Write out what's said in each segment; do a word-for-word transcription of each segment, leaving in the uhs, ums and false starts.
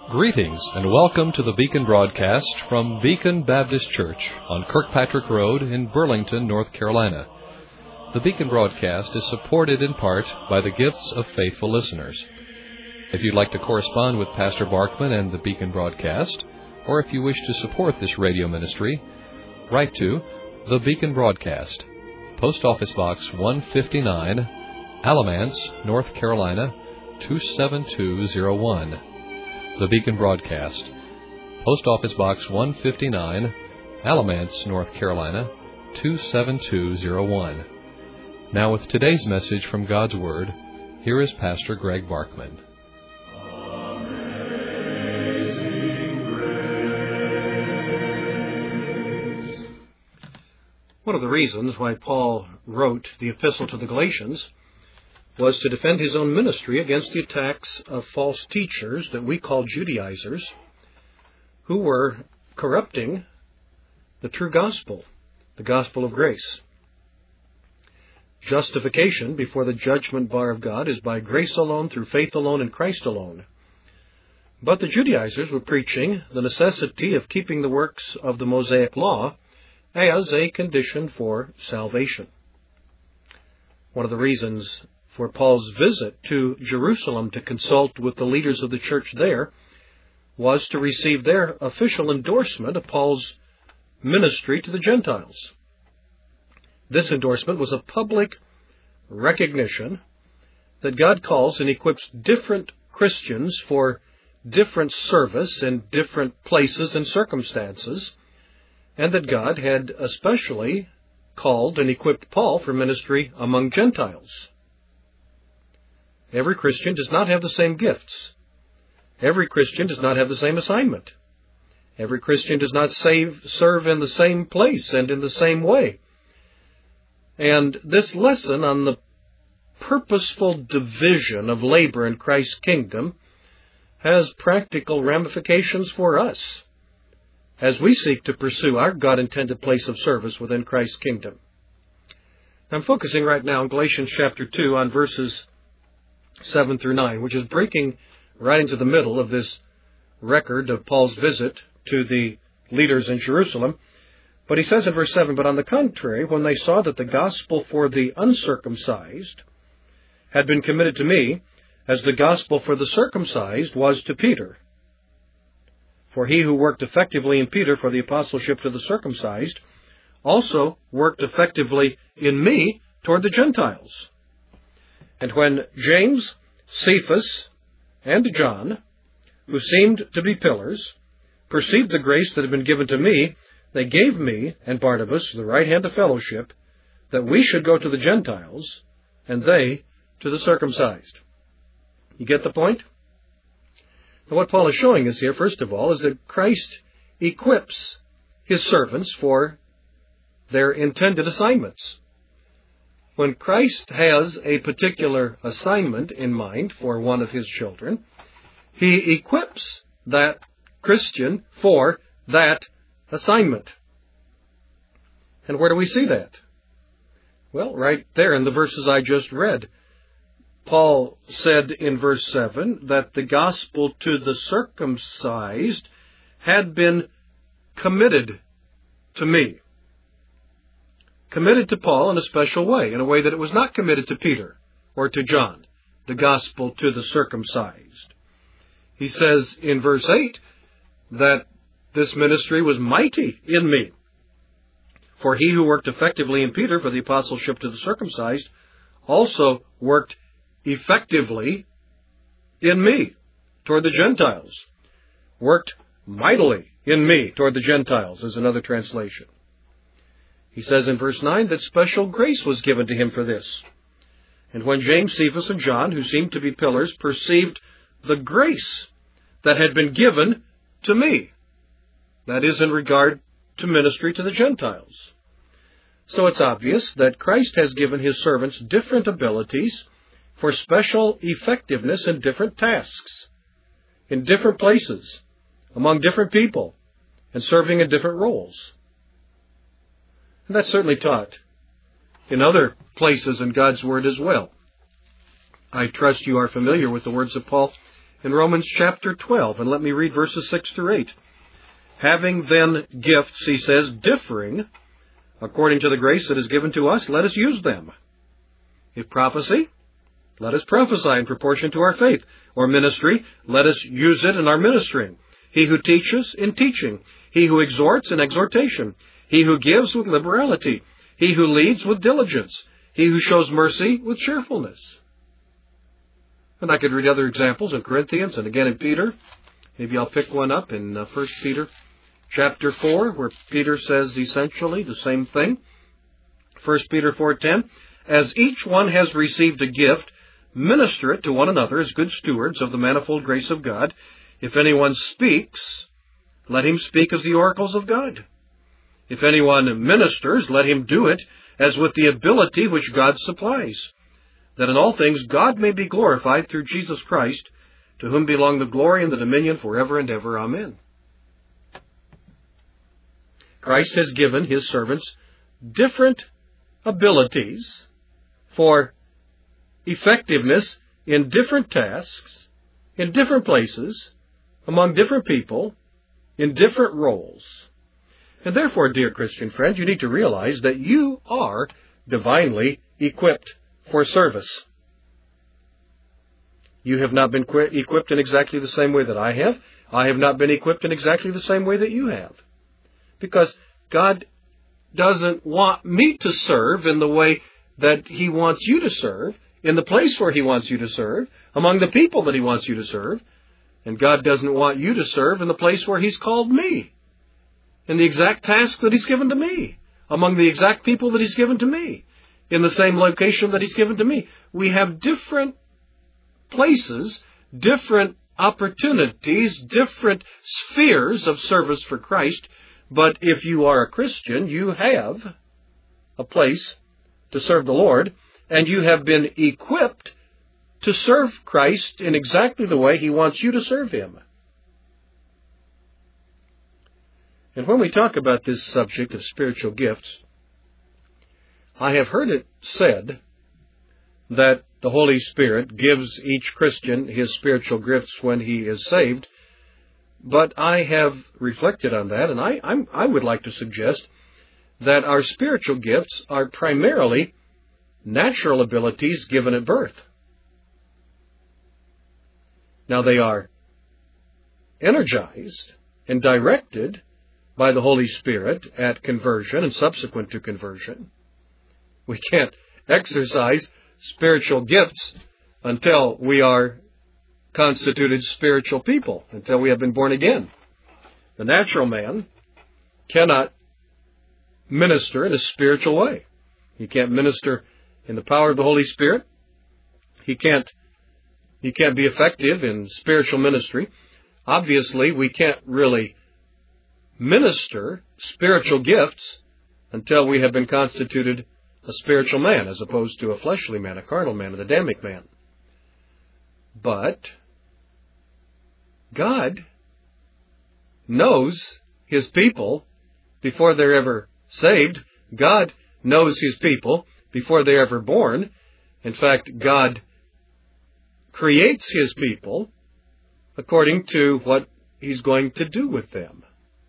Greetings and welcome to the Beacon broadcast from Beacon Baptist Church on Kirkpatrick Road in Burlington, North Carolina. The Beacon broadcast is supported in part by the gifts of faithful listeners. If you'd like to correspond with Pastor Barkman and the Beacon broadcast, or if you wish to support this radio ministry, write to The Beacon Broadcast, Post Office Box one fifty-nine, Alamance, North Carolina, two seven two zero one. The Beacon Broadcast, Post Office Box one fifty-nine, Alamance, North Carolina, two seven two zero one. Now with today's message from God's Word, here is Pastor Greg Barkman. One of the reasons why Paul wrote the epistle to the Galatians was to defend his own ministry against the attacks of false teachers that we call Judaizers, who were corrupting the true gospel, the gospel of grace. Justification before the judgment bar of God is by grace alone, through faith alone, in Christ alone. But the Judaizers were preaching the necessity of keeping the works of the Mosaic law as a condition for salvation. One of the reasons for Paul's visit to Jerusalem to consult with the leaders of the church there was to receive their official endorsement of Paul's ministry to the Gentiles. This endorsement was a public recognition that God calls and equips different Christians for different service in different places and circumstances, and that God had especially called and equipped Paul for ministry among Gentiles. Every Christian does not have the same gifts. Every Christian does not have the same assignment. Every Christian does not save, serve in the same place and in the same way. And this lesson on the purposeful division of labor in Christ's kingdom has practical ramifications for us as we seek to pursue our God-intended place of service within Christ's kingdom. I'm focusing right now in Galatians chapter two on verses seven through nine, which is breaking right into the middle of this record of Paul's visit to the leaders in Jerusalem. But he says in verse seven, "But on the contrary, when they saw that the gospel for the uncircumcised had been committed to me, as the gospel for the circumcised was to Peter. For he who worked effectively in Peter for the apostleship to the circumcised also worked effectively in me toward the Gentiles. And when James, Cephas, and John, who seemed to be pillars, perceived the grace that had been given to me, they gave me and Barnabas the right hand of fellowship, that we should go to the Gentiles, and they to the circumcised." You get the point? Now, what Paul is showing us here, first of all, is that Christ equips his servants for their intended assignments. When Christ has a particular assignment in mind for one of his children, he equips that Christian for that assignment. And where do we see that? Well, right there in the verses I just read. Paul said in verse seven that the gospel to the circumcised had been committed to me. Committed to Paul in a special way, in a way that it was not committed to Peter or to John, the gospel to the circumcised. He says in verse eight that this ministry was mighty in me. For he who worked effectively in Peter for the apostleship to the circumcised also worked effectively in me toward the Gentiles. Worked mightily in me toward the Gentiles is another translation. He says in verse nine that special grace was given to him for this. And when James, Cephas, and John, who seemed to be pillars, perceived the grace that had been given to me, that is in regard to ministry to the Gentiles. So it's obvious that Christ has given his servants different abilities for special effectiveness in different tasks, in different places, among different people, and serving in different roles. And that's certainly taught in other places in God's Word as well. I trust you are familiar with the words of Paul in Romans chapter twelve, and let me read verses six through eight. Having then gifts, he says, differing according to the grace that is given to us, let us use them. If prophecy, let us prophesy in proportion to our faith. Or ministry, let us use it in our ministering. He who teaches, in teaching. He who exhorts, in exhortation. He who gives, with liberality. He who leads, with diligence. He who shows mercy, with cheerfulness. And I could read other examples in Corinthians and again in Peter. Maybe I'll pick one up in uh, First Peter chapter four, where Peter says essentially the same thing. First Peter four ten, as each one has received a gift, minister it to one another as good stewards of the manifold grace of God. If anyone speaks, let him speak as the oracles of God. If anyone ministers, let him do it as with the ability which God supplies, that in all things God may be glorified through Jesus Christ, to whom belong the glory and the dominion forever and ever. Amen. Christ has given His servants different abilities for effectiveness in different tasks, in different places, among different people, in different roles. And therefore, dear Christian friend, you need to realize that you are divinely equipped for service. You have not been equipped in exactly the same way that I have. I have not been equipped in exactly the same way that you have. Because God doesn't want me to serve in the way that He wants you to serve, in the place where He wants you to serve, among the people that He wants you to serve. And God doesn't want you to serve in the place where He's called me, in the exact task that He's given to me, among the exact people that He's given to me, in the same location that He's given to me. We have different places, different opportunities, different spheres of service for Christ. But if you are a Christian, you have a place to serve the Lord, and you have been equipped to serve Christ in exactly the way He wants you to serve Him. And when we talk about this subject of spiritual gifts, I have heard it said that the Holy Spirit gives each Christian his spiritual gifts when he is saved. But I have reflected on that, and I, I'm, I would like to suggest that our spiritual gifts are primarily natural abilities given at birth. Now, they are energized and directed by the Holy Spirit at conversion and subsequent to conversion. We can't exercise spiritual gifts until we are constituted spiritual people, until we have been born again. The natural man cannot minister in a spiritual way. He can't minister in the power of the Holy Spirit. He can't, he can't be effective in spiritual ministry. Obviously, we can't really minister spiritual gifts until we have been constituted a spiritual man, as opposed to a fleshly man, a carnal man, an Adamic man. But God knows His people before they're ever saved. God knows His people before they're ever born. In fact, God creates His people according to what He's going to do with them.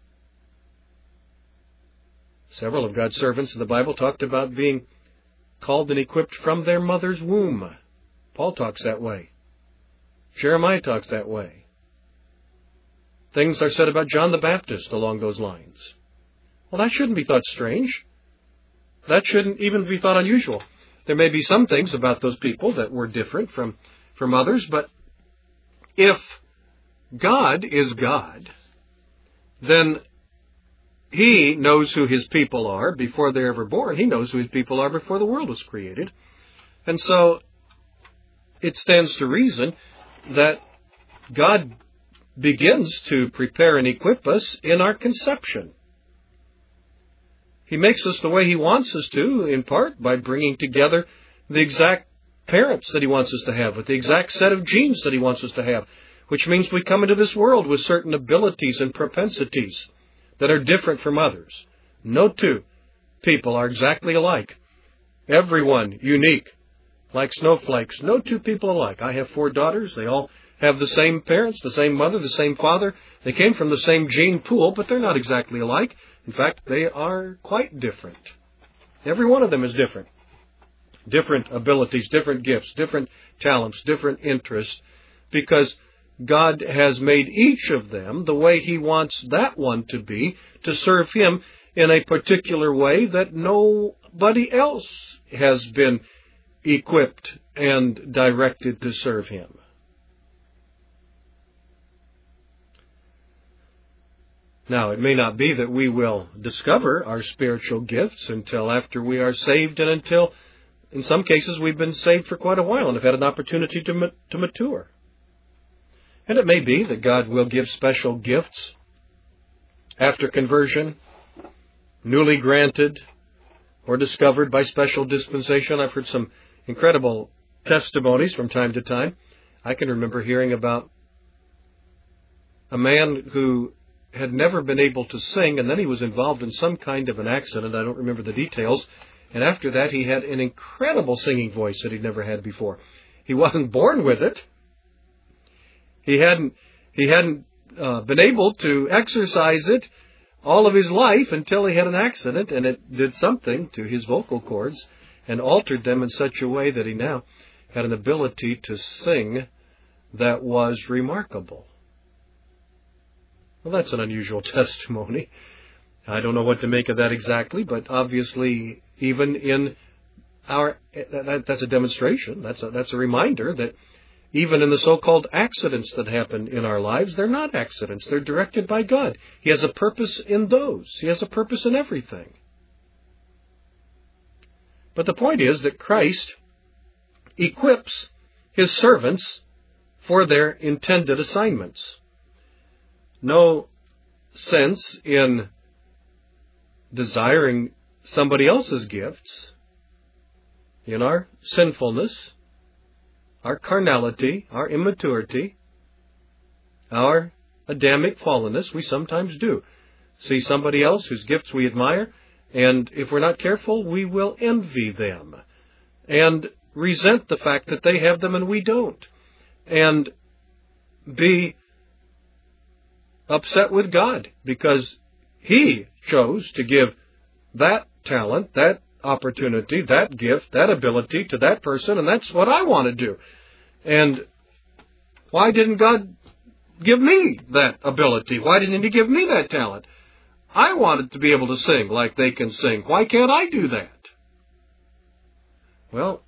Several of God's servants in the Bible talked about being called and equipped from their mother's womb. Paul talks that way. Jeremiah talks that way. Things are said about John the Baptist along those lines. Well, that shouldn't be thought strange. That shouldn't even be thought unusual. There may be some things about those people that were different from, from others, but if God is God, then He knows who His people are before they're ever born. He knows who His people are before the world was created. And so it stands to reason that God begins to prepare and equip us in our conception. He makes us the way He wants us to, in part by bringing together the exact parents that He wants us to have, with the exact set of genes that He wants us to have, which means we come into this world with certain abilities and propensities that are different from others. No two people are exactly alike. Everyone unique, like snowflakes. No two people alike. I have four daughters. They all have the same parents, the same mother, the same father. They came from the same gene pool, but they're not exactly alike. In fact, they are quite different. Every one of them is different. Different abilities, different gifts, different talents, different interests, because God has made each of them the way He wants that one to be, to serve Him in a particular way that nobody else has been equipped and directed to serve Him. Now, it may not be that we will discover our spiritual gifts until after we are saved, and until, in some cases, we've been saved for quite a while and have had an opportunity to, ma- to mature. And it may be that God will give special gifts after conversion, newly granted or discovered by special dispensation. I've heard some incredible testimonies from time to time. I can remember hearing about a man who had never been able to sing, and then he was involved in some kind of an accident. I don't remember the details. And after that, he had an incredible singing voice that he'd never had before. He wasn't born with it. He hadn't, he hadn't uh, been able to exercise it all of his life until he had an accident, and it did something to his vocal cords and altered them in such a way that he now had an ability to sing that was remarkable. Well, that's an unusual testimony. I don't know what to make of that exactly, but obviously, even in our, that, that's a demonstration, that's a, that's a reminder that even in the so-called accidents that happen in our lives, they're not accidents. They're directed by God. He has a purpose in those. He has a purpose in everything. But the point is that Christ equips His servants for their intended assignments. No sense in desiring somebody else's gifts. In our sinfulness, our carnality, our immaturity, our Adamic fallenness, we sometimes do see somebody else whose gifts we admire, and if we're not careful, we will envy them and resent the fact that they have them and we don't, and be upset with God because He chose to give that talent, that opportunity, that gift, that ability to that person, and that's what I want to do. And why didn't God give me that ability? Why didn't He give me that talent? I wanted to be able to sing like they can sing. Why can't I do that? Well,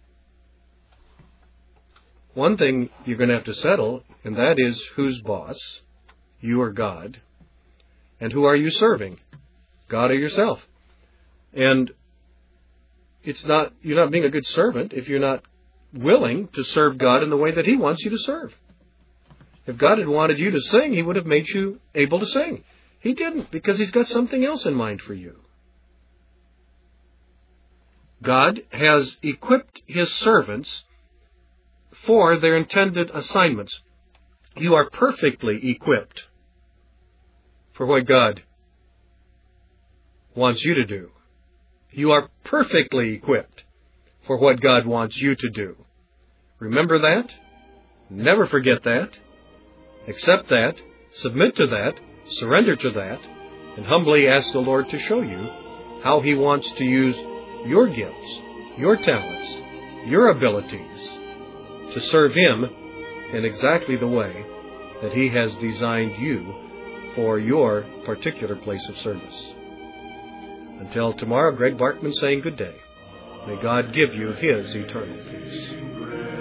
one thing you're going to have to settle, and that is who's boss, you or God, and who are you serving, God or yourself? And it's not, you're not being a good servant if you're not willing to serve God in the way that He wants you to serve. If God had wanted you to sing, He would have made you able to sing. He didn't, because He's got something else in mind for you. God has equipped His servants for their intended assignments. You are perfectly equipped for what God wants you to do. You are perfectly equipped for what God wants you to do. Remember that. Never forget that. Accept that. Submit to that. Surrender to that. And humbly ask the Lord to show you how He wants to use your gifts, your talents, your abilities to serve Him in exactly the way that He has designed you for your particular place of service. Until tomorrow, Greg Barkman saying good day. May God give you His eternal peace.